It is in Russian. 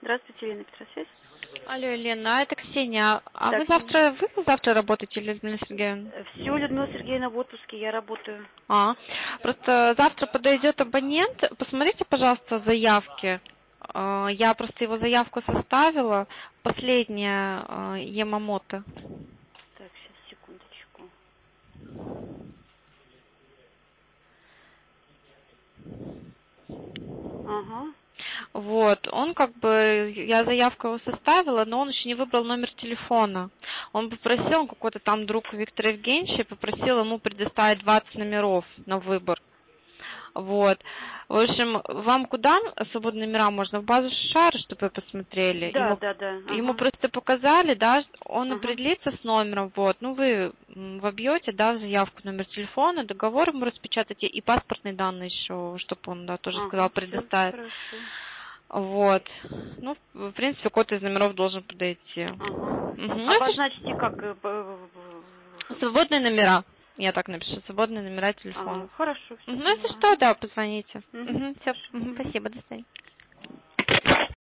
Здравствуйте, Елена Петросвязь. Алло, Елена, это Ксения. А Да, вы Ксения. завтра работаете, Людмила Сергеевна? Все, Людмила Сергеевна в отпуске, я работаю. Просто завтра подойдет абонент. Посмотрите, пожалуйста, заявки. Я просто его заявку составила. Последняя Ямамото. Так, сейчас, секундочку. Ага. Вот, он я заявку его составила, но он еще не выбрал номер телефона. Он попросил, какой-то там друг Виктора Евгеньевича, попросил ему предоставить 20 номеров на выбор. Вот. В общем, вам куда свободные номера можно? В базу Шишара, чтобы вы посмотрели? Да. Ему Ага. просто показали, да, он Ага. определится с номером, вот, ну вы вобьете, да, в заявку номер телефона, договор ему распечатайте и паспортные данные еще, чтобы он, да, тоже сказал, Ага. Все, предоставит. хорошо. Вот. Ну, в принципе, код из номеров должен подойти. Ага. Ну, Обозначьте как? свободные номера. Я так напишу, свободные номера Ага. телефонов. Хорошо, все Ну, если поняла. что, да, позвоните. Угу. Все, Хорошо. Угу. спасибо, до свидания.